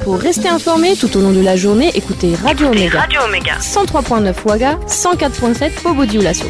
Pour rester informé tout au long de la journée, écoutez Radio Omega. 103.9 Ouaga, 104.7 Bobo-Dioulasso.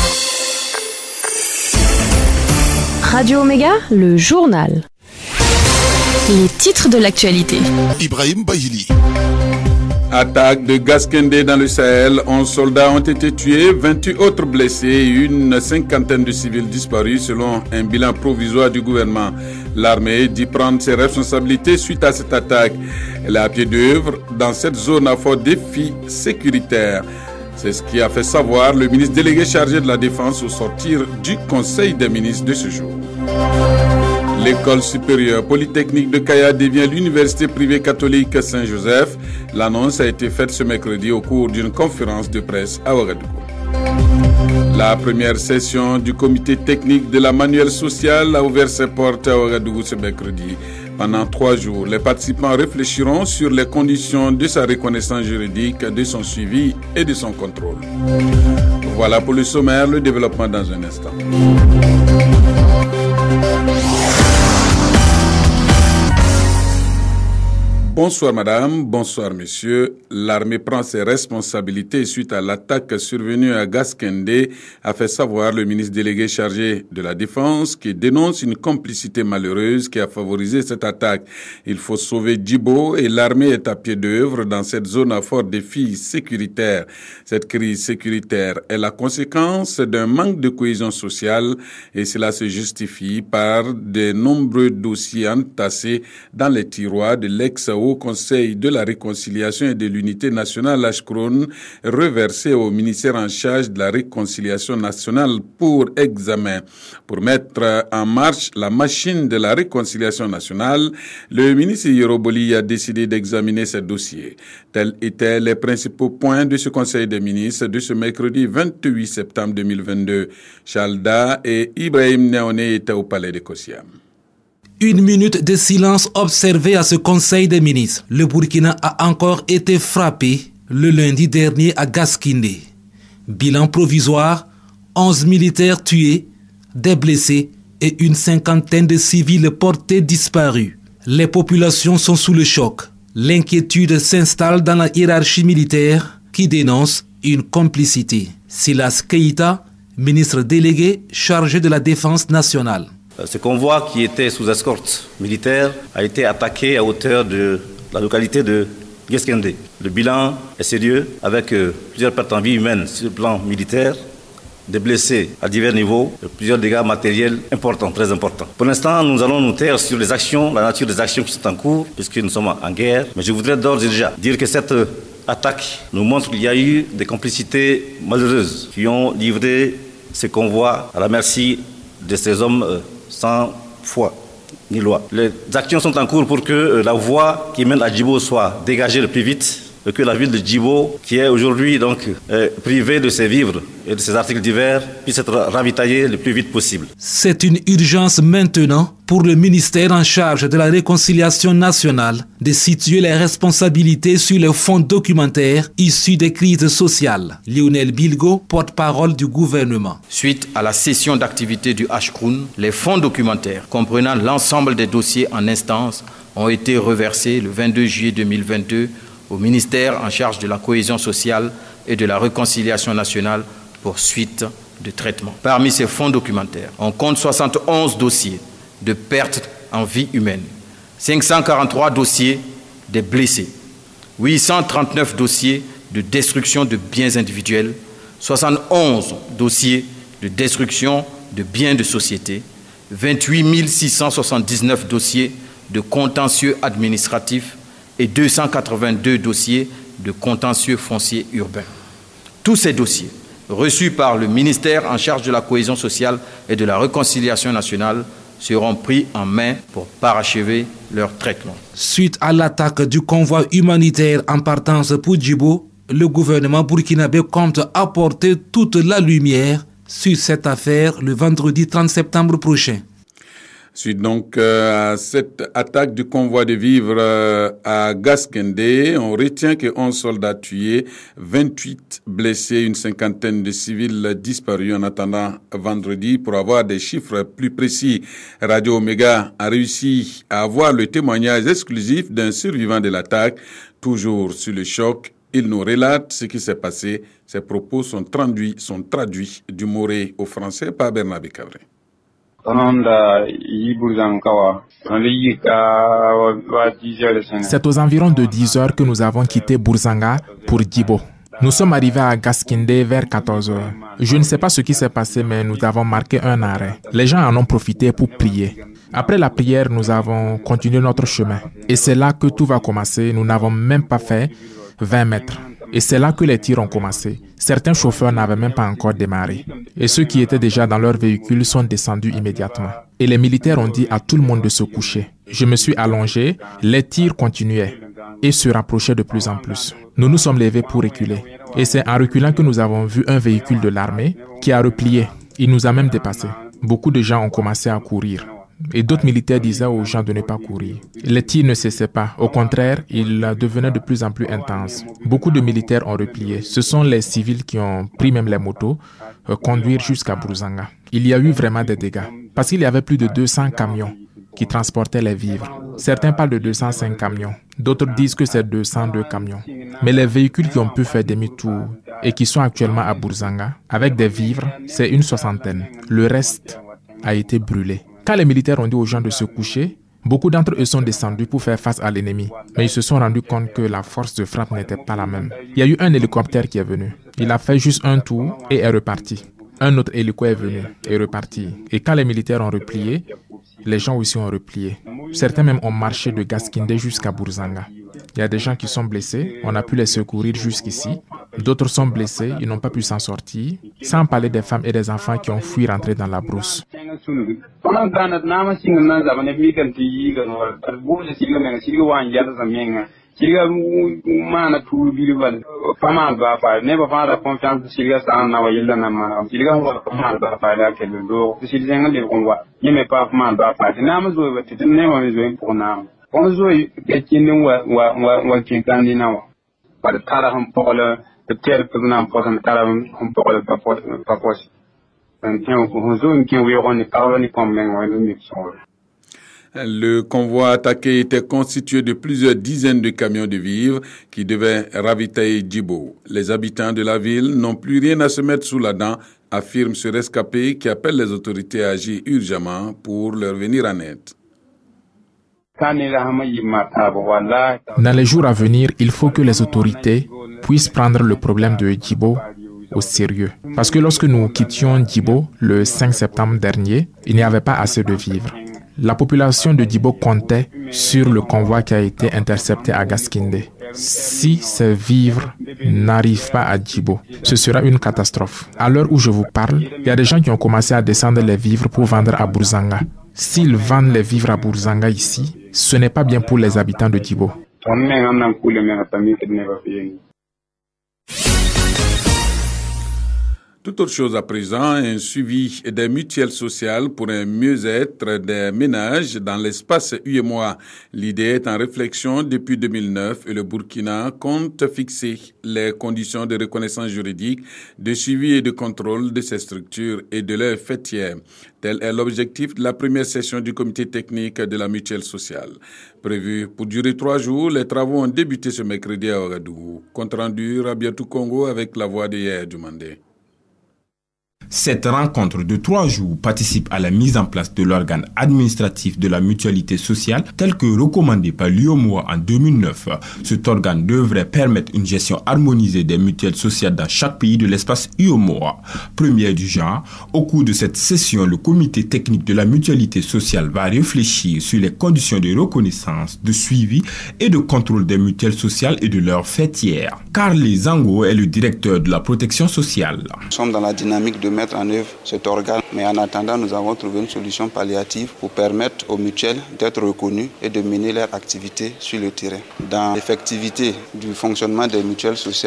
Radio Omega, le journal. Les titres de l'actualité. Ibrahim Bahili. Attaque de Gaskendé dans le Sahel, 11 soldats ont été tués, 28 autres blessés et une cinquantaine de civils disparus selon un bilan provisoire du gouvernement. L'armée dit prendre ses responsabilités suite à cette attaque. Elle est à pied d'œuvre dans cette zone à fort défi sécuritaire. C'est ce qui a fait savoir le ministre délégué chargé de la Défense au sortir du Conseil des ministres de ce jour. L'école supérieure polytechnique de Kaya devient l'université privée catholique Saint-Joseph. L'annonce a été faite ce mercredi au cours d'une conférence de presse à Ouagadougou. La première session du comité technique de la manuelle sociale a ouvert ses portes à Ouagadougou ce mercredi. Pendant 3 jours, les participants réfléchiront sur les conditions de sa reconnaissance juridique, de son suivi et de son contrôle. Voilà pour le sommaire, le développement dans un instant. Bonsoir madame, bonsoir monsieur. L'armée prend ses responsabilités suite à l'attaque survenue à Gaskendé, a fait savoir le ministre délégué chargé de la Défense qui dénonce une complicité malheureuse qui a favorisé cette attaque. Il faut sauver Djibo et l'armée est à pied d'œuvre dans cette zone à fort défi sécuritaire. Cette crise sécuritaire est la conséquence d'un manque de cohésion sociale et cela se justifie par de nombreux dossiers entassés dans les tiroirs de l'ex-haut Conseil de la réconciliation et de l'unité nationale Ashkroun, reversé au ministère en charge de la réconciliation nationale pour examen. Pour mettre en marche la machine de la réconciliation nationale, le ministre Yoroboli a décidé d'examiner ces dossiers. Tels étaient les principaux points de ce Conseil des ministres de ce mercredi 28 septembre 2022. Chalda et Ibrahim Néoné étaient au palais de Kossiam. 1 minute de silence observé à ce Conseil des ministres. Le Burkina a encore été frappé le lundi dernier à Gaskindé. Bilan provisoire, 11 militaires tués, des blessés et une cinquantaine de civils portés disparus. Les populations sont sous le choc. L'inquiétude s'installe dans la hiérarchie militaire qui dénonce une complicité. Silas Keïta, ministre délégué chargé de la défense nationale. Ce convoi qui était sous escorte militaire a été attaqué à hauteur de la localité de Gaskendé. Le bilan est sérieux avec plusieurs pertes en vie humaine sur le plan militaire, des blessés à divers niveaux, plusieurs dégâts matériels importants, très importants. Pour l'instant, nous allons nous taire sur les actions, la nature des actions qui sont en cours, puisque nous sommes en guerre. Mais je voudrais d'ores et déjà dire que cette attaque nous montre qu'il y a eu des complicités malheureuses qui ont livré ces convois à la merci de ces hommes sans foi ni loi. Les actions sont en cours pour que la voie qui mène à Djibo soit dégagée le plus vite et que la ville de Djibo, qui est aujourd'hui donc privée de ses vivres et de ses articles divers, puisse être ravitaillée le plus vite possible. C'est une urgence maintenant pour le ministère en charge de la réconciliation nationale de situer les responsabilités sur les fonds documentaires issus des crises sociales. Lionel Bilgo, porte-parole du gouvernement. Suite à la cession d'activité du Ashkroun, les fonds documentaires comprenant l'ensemble des dossiers en instance ont été reversés le 22 juillet 2022 au ministère en charge de la cohésion sociale et de la réconciliation nationale pour suite de traitement. Parmi ces fonds documentaires, on compte 71 dossiers de pertes en vie humaine, 543 dossiers de blessés, 839 dossiers de destruction de biens individuels, 71 dossiers de destruction de biens de société, 28 679 dossiers de contentieux administratifs et 282 dossiers de contentieux foncier urbain. Tous ces dossiers, reçus par le ministère en charge de la cohésion sociale et de la réconciliation nationale, seront pris en main pour parachever leur traitement. Suite à l'attaque du convoi humanitaire en partance pour Djibo, le gouvernement burkinabé compte apporter toute la lumière sur cette affaire le vendredi 30 septembre prochain. Suite donc à cette attaque du convoi de vivres à Gaskende, on retient que 11 soldats tués, 28 blessés, une cinquantaine de civils disparus en attendant vendredi pour avoir des chiffres plus précis. Radio Omega a réussi à avoir le témoignage exclusif d'un survivant de l'attaque. Toujours sur le choc, il nous relate ce qui s'est passé. Ses propos sont traduits du moré au français par Bernabé Cabré. C'est aux environs de 10 heures que nous avons quitté Bourzanga pour Djibo. Nous sommes arrivés à Gaskinde vers 14 heures. Je ne sais pas ce qui s'est passé, mais nous avons marqué un arrêt. Les gens en ont profité pour prier. Après la prière, nous avons continué notre chemin. Et c'est là que tout va commencer. Nous n'avons même pas fait 20 mètres. Et c'est là que les tirs ont commencé. Certains chauffeurs n'avaient même pas encore démarré. Et ceux qui étaient déjà dans leur véhicule sont descendus immédiatement. Et les militaires ont dit à tout le monde de se coucher. Je me suis allongé, les tirs continuaient et se rapprochaient de plus en plus. Nous nous sommes levés pour reculer. Et c'est en reculant que nous avons vu un véhicule de l'armée qui a replié. Il nous a même dépassés. Beaucoup de gens ont commencé à courir. Et d'autres militaires disaient aux gens de ne pas courir. Les tirs ne cessaient pas. Au contraire, ils devenaient de plus en plus intenses. Beaucoup de militaires ont replié. Ce sont les civils qui ont pris même les motos, conduire jusqu'à Bourzanga. Il y a eu vraiment des dégâts. Parce qu'il y avait plus de 200 camions qui transportaient les vivres. Certains parlent de 205 camions. D'autres disent que c'est 202 camions. Mais les véhicules qui ont pu faire demi-tour et qui sont actuellement à Bourzanga, avec des vivres, c'est une soixantaine. Le reste a été brûlé. Quand les militaires ont dit aux gens de se coucher, beaucoup d'entre eux sont descendus pour faire face à l'ennemi. Mais ils se sont rendus compte que la force de frappe n'était pas la même. Il y a eu un hélicoptère qui est venu. Il a fait juste un tour et est reparti. Un autre hélico est venu et est reparti. Et quand les militaires ont replié, les gens aussi ont replié. Certains même ont marché de Gaskinde jusqu'à Bourzanga. Il y a des gens qui sont blessés, on a pu les secourir jusqu'ici. D'autres sont blessés, ils n'ont pas pu s'en sortir. Sans parler des femmes et des enfants qui ont fui rentrer dans la brousse. Le convoi attaqué était constitué de plusieurs dizaines de camions de vivres qui devaient ravitailler Djibo. Les habitants de la ville n'ont plus rien à se mettre sous la dent, affirme ce rescapé qui appelle les autorités à agir urgemment pour leur venir en aide. Dans les jours à venir, il faut que les autorités puissent prendre le problème de Djibo au sérieux. Parce que lorsque nous quittions Djibo le 5 septembre dernier, il n'y avait pas assez de vivres. La population de Djibo comptait sur le convoi qui a été intercepté à Gaskinde. Si ces vivres n'arrivent pas à Djibo, ce sera une catastrophe. À l'heure où je vous parle, il y a des gens qui ont commencé à descendre les vivres pour vendre à Bourzanga. S'ils vendent les vivres à Bourzanga ici, ce n'est pas bien pour les habitants de Djibo. Toute autre chose à présent, un suivi des mutuelles sociales pour un mieux-être des ménages dans l'espace UEMOA. L'idée est en réflexion depuis 2009 et le Burkina compte fixer les conditions de reconnaissance juridique, de suivi et de contrôle de ces structures et de leurs fêtières. Tel est l'objectif de la première session du comité technique de la mutuelle sociale. Prévu pour durer 3 jours, les travaux ont débuté ce mercredi à Ouagadougou. Compte rendu Rabiatou Congo avec la voix de Yaya Dumandé. Cette rencontre de 3 jours participe à la mise en place de l'organe administratif de la mutualité sociale tel que recommandé par l'UEMOA en 2009. Cet organe devrait permettre une gestion harmonisée des mutuelles sociales dans chaque pays de l'espace UEMOA. Première du genre, au cours de cette session, le comité technique de la mutualité sociale va réfléchir sur les conditions de reconnaissance, de suivi et de contrôle des mutuelles sociales et de leurs fêtières. Carly Zango est le directeur de la protection sociale. Nous sommes dans la dynamique de mettre en œuvre cet organe, mais en attendant, nous avons trouvé une solution palliative pour permettre aux mutuelles d'être reconnues et de mener leur activité sur le terrain. Dans l'effectivité du fonctionnement des mutuelles sociales,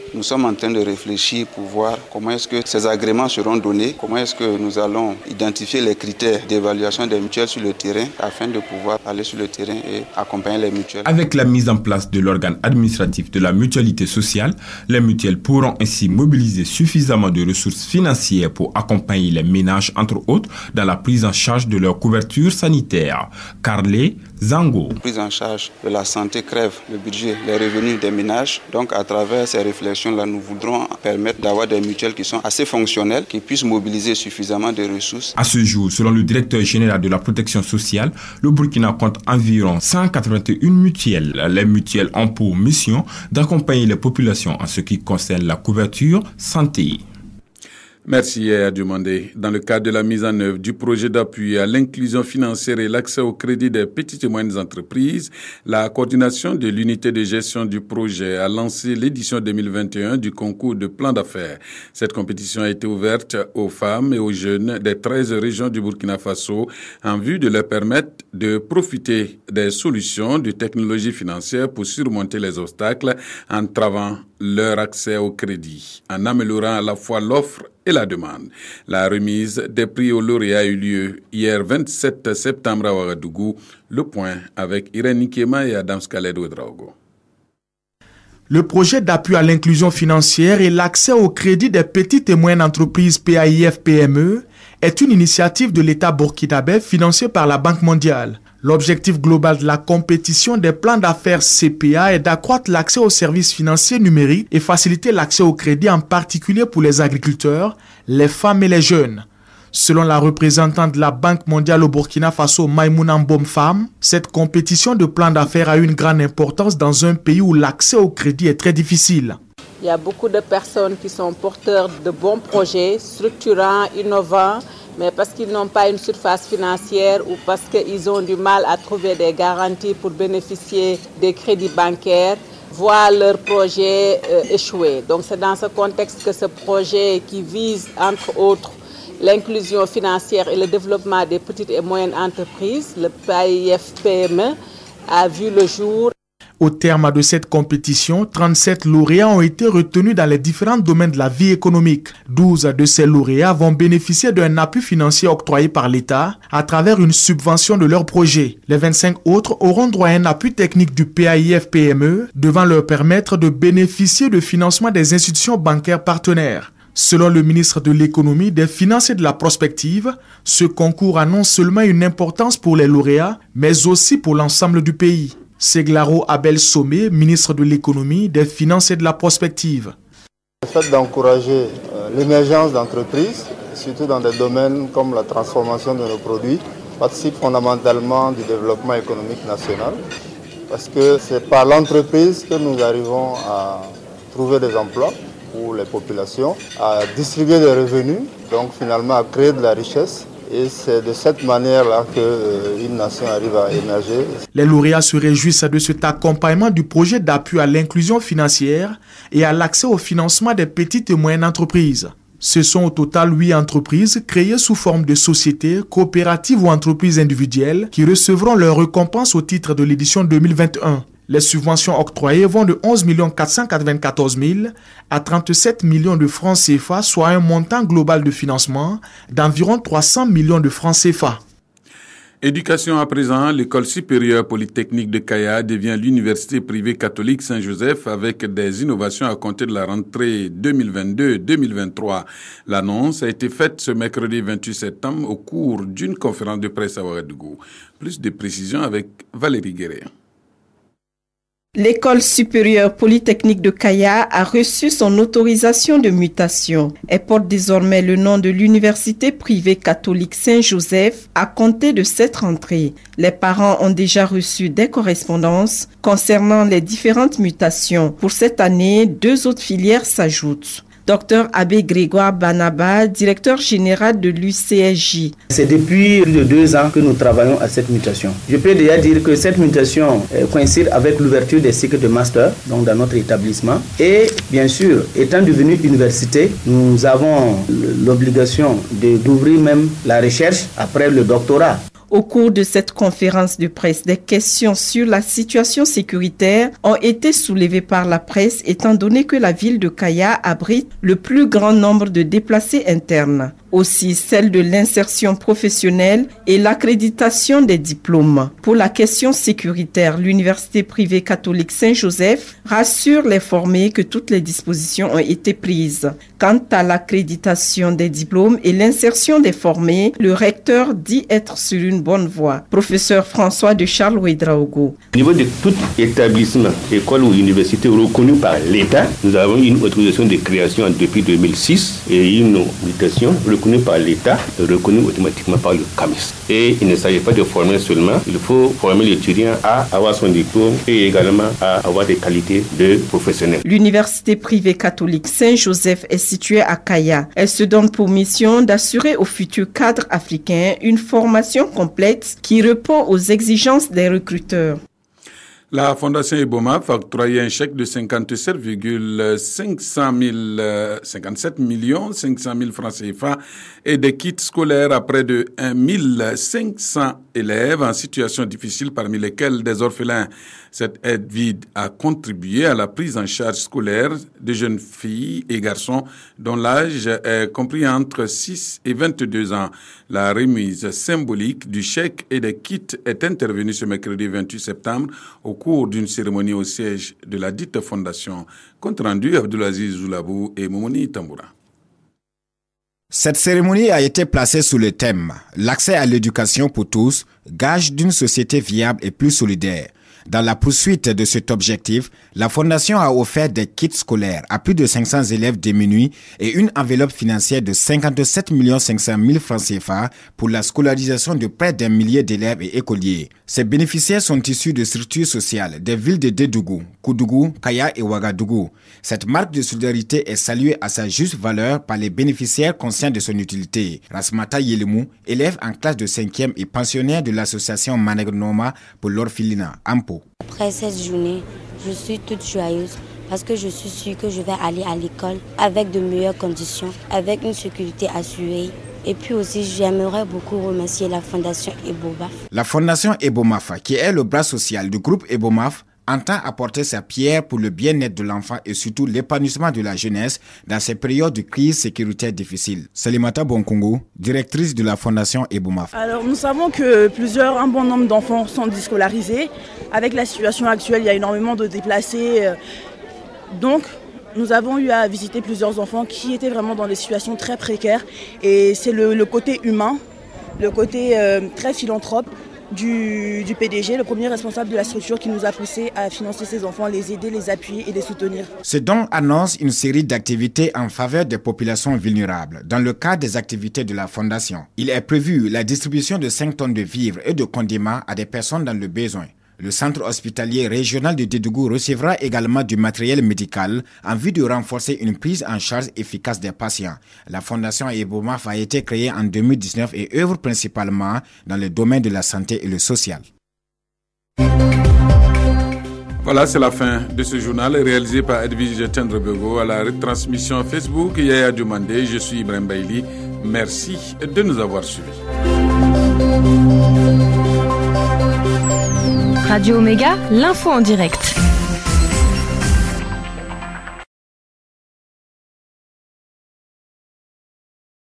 Nous sommes en train de réfléchir pour voir comment est-ce que ces agréments seront donnés, comment est-ce que nous allons identifier les critères d'évaluation des mutuelles sur le terrain afin de pouvoir aller sur le terrain et accompagner les mutuelles. Avec la mise en place de l'organe administratif de la mutualité sociale, les mutuelles pourront ainsi mobiliser suffisamment de ressources financières pour accompagner les ménages, entre autres, dans la prise en charge de leur couverture sanitaire. Carlé Zango. La prise en charge de la santé crève le budget, les revenus des ménages. Donc à travers ces réflexions-là, nous voudrons permettre d'avoir des mutuelles qui sont assez fonctionnelles, qui puissent mobiliser suffisamment de ressources. À ce jour, selon le directeur général de la protection sociale, le Burkina compte environ 181 mutuelles. Les mutuelles ont pour mission d'accompagner les populations en ce qui concerne la couverture santé. Merci à Diomandé. Dans le cadre de la mise en œuvre du projet d'appui à l'inclusion financière et l'accès au crédit des petites et moyennes entreprises, la coordination de l'unité de gestion du projet a lancé l'édition 2021 du concours de plan d'affaires. Cette compétition a été ouverte aux femmes et aux jeunes des 13 régions du Burkina Faso en vue de leur permettre de profiter des solutions de technologie financière pour surmonter les obstacles entravant leur accès au crédit, en améliorant à la fois l'offre et la demande. La remise des prix aux lauréats a eu lieu hier 27 septembre à Ouagadougou. Le point avec Irène Nikema et Adam Skaledo-Draogo. Le projet d'appui à l'inclusion financière et l'accès au crédit des petites et moyennes entreprises PAIF-PME est une initiative de l'État burkinabé financée par la Banque mondiale. L'objectif global de la compétition des plans d'affaires CPA est d'accroître l'accès aux services financiers numériques et faciliter l'accès au crédit, en particulier pour les agriculteurs, les femmes et les jeunes. Selon la représentante de la Banque mondiale au Burkina Faso, Maïmouna Mbom Fam, cette compétition de plans d'affaires a une grande importance dans un pays où l'accès au crédit est très difficile. Il y a beaucoup de personnes qui sont porteurs de bons projets, structurants, innovants, mais parce qu'ils n'ont pas une surface financière ou parce qu'ils ont du mal à trouver des garanties pour bénéficier des crédits bancaires, voient leur projet échouer. Donc c'est dans ce contexte que ce projet qui vise, entre autres, l'inclusion financière et le développement des petites et moyennes entreprises, le PAIF-PME, a vu le jour. Au terme de cette compétition, 37 lauréats ont été retenus dans les différents domaines de la vie économique. 12 de ces lauréats vont bénéficier d'un appui financier octroyé par l'État à travers une subvention de leur projet. Les 25 autres auront droit à un appui technique du PAIF-PME devant leur permettre de bénéficier de financement des institutions bancaires partenaires. Selon le ministre de l'Économie, des Finances et de la Prospective, ce concours a non seulement une importance pour les lauréats, mais aussi pour l'ensemble du pays. Seglaro Abel Somé, ministre de l'Économie, des Finances et de la Prospective. Le fait d'encourager l'émergence d'entreprises, surtout dans des domaines comme la transformation de nos produits, participe fondamentalement du développement économique national. Parce que c'est par l'entreprise que nous arrivons à trouver des emplois pour les populations, à distribuer des revenus, donc finalement à créer de la richesse. Et c'est de cette manière-là qu'une nation arrive à émerger. Les lauréats se réjouissent de cet accompagnement du projet d'appui à l'inclusion financière et à l'accès au financement des petites et moyennes entreprises. Ce sont au total 8 entreprises créées sous forme de sociétés, coopératives ou entreprises individuelles qui recevront leur récompense au titre de l'édition 2021. Les subventions octroyées vont de 11 494 000 à 37 millions de francs CFA, soit un montant global de financement d'environ 300 millions de francs CFA. Éducation à présent, l'école supérieure polytechnique de Kaya devient l'université privée catholique Saint-Joseph avec des innovations à compter de la rentrée 2022-2023. L'annonce a été faite ce mercredi 28 septembre au cours d'une conférence de presse à Ouagadougou. Plus de précisions avec Valérie Guéret. L'école supérieure polytechnique de Kaya a reçu son autorisation de mutation. Elle porte désormais le nom de l'université privée catholique Saint-Joseph à compter de cette rentrée. Les parents ont déjà reçu des correspondances concernant les différentes mutations. Pour cette année, 2 autres filières s'ajoutent. Dr Abbé Grégoire Banaba, directeur général de l'UCSJ. C'est depuis plus de 2 ans que nous travaillons à cette mutation. Je peux déjà dire que cette mutation coïncide avec l'ouverture des cycles de master donc dans notre établissement. Et bien sûr, étant devenu université, nous avons l'obligation d'ouvrir même la recherche après le doctorat. Au cours de cette conférence de presse, des questions sur la situation sécuritaire ont été soulevées par la presse, étant donné que la ville de Kaya abrite le plus grand nombre de déplacés internes. Aussi celle de l'insertion professionnelle et l'accréditation des diplômes. Pour la question sécuritaire, l'Université privée catholique Saint-Joseph rassure les formés que toutes les dispositions ont été prises. Quant à l'accréditation des diplômes et l'insertion des formés, le recteur dit être sur une bonne voie. Professeur François de Charles Ouedraogo. Au niveau de tout établissement, école ou université reconnu par l'État, nous avons une autorisation de création depuis 2006 et une mutation reconnue par l'État, reconnue automatiquement par le CAMIS. Et il ne s'agit pas de former seulement, il faut former l'étudiant à avoir son diplôme et également à avoir des qualités de professionnel. L'Université privée catholique Saint-Joseph est située à Kaya. Elle se donne pour mission d'assurer aux futurs cadres africains une formation complète qui répond aux exigences des recruteurs. La Fondation Ebomaf a octroyé un chèque de 57 millions 500 000 francs CFA et des kits scolaires à près de 1500 élèves en situation difficile, parmi lesquels des orphelins. Cette aide vide a contribué à la prise en charge scolaire de jeunes filles et garçons dont l'âge est compris entre 6 et 22 ans. La remise symbolique du chèque et des kits est intervenue ce mercredi 28 septembre au cours d'une cérémonie au siège de la dite fondation. Compte rendu Abdulaziz Zoulabou et Momoni Tamboura. Cette cérémonie a été placée sous le thème « L'accès à l'éducation pour tous, gage d'une société viable et plus solidaire ». Dans la poursuite de cet objectif, la Fondation a offert des kits scolaires à plus de 500 élèves démunis et une enveloppe financière de 57 500 000 francs CFA pour la scolarisation de près d'un millier d'élèves et écoliers. Ces bénéficiaires sont issus de structures sociales des villes de Dédougou, Koudougou, Kaya et Ouagadougou. Cette marque de solidarité est saluée à sa juste valeur par les bénéficiaires conscients de son utilité. Rasmata Yelemou, élève en classe de 5e et pensionnaire de l'association Manegronoma pour l'orphelinat, Ampo. Après cette journée, je suis toute joyeuse parce que je suis sûre que je vais aller à l'école avec de meilleures conditions, avec une sécurité assurée. Et puis aussi, j'aimerais beaucoup remercier la Fondation Ebomaf. La Fondation Ebomaf, qui est le bras social du groupe Ebomaf, entend apporter sa pierre pour le bien-être de l'enfant et surtout l'épanouissement de la jeunesse dans ces périodes de crise sécuritaire difficiles. Salimata Bonkongo, directrice de la Fondation Ebomaf. Alors nous savons que un bon nombre d'enfants sont déscolarisés. Avec la situation actuelle, il y a énormément de déplacés. Donc nous avons eu à visiter plusieurs enfants qui étaient vraiment dans des situations très précaires. Et c'est le côté humain, le côté très philanthrope du PDG, le premier responsable de la structure qui nous a poussé à financer ces enfants, les aider, les appuyer et les soutenir. Ce don annonce une série d'activités en faveur des populations vulnérables dans le cadre des activités de la Fondation. Il est prévu la distribution de 5 tonnes de vivres et de condiments à des personnes dans le besoin. Le centre hospitalier régional de Dédougou recevra également du matériel médical en vue de renforcer une prise en charge efficace des patients. La Fondation Ebomaf a été créée en 2019 et œuvre principalement dans le domaine de la santé et le social. Voilà, c'est la fin de ce journal réalisé par Edwige Tendrebego à la retransmission Facebook Yaya Dumandé. Je suis Ibrahim Baili. Merci de nous avoir suivis. Radio Omega, l'info en direct.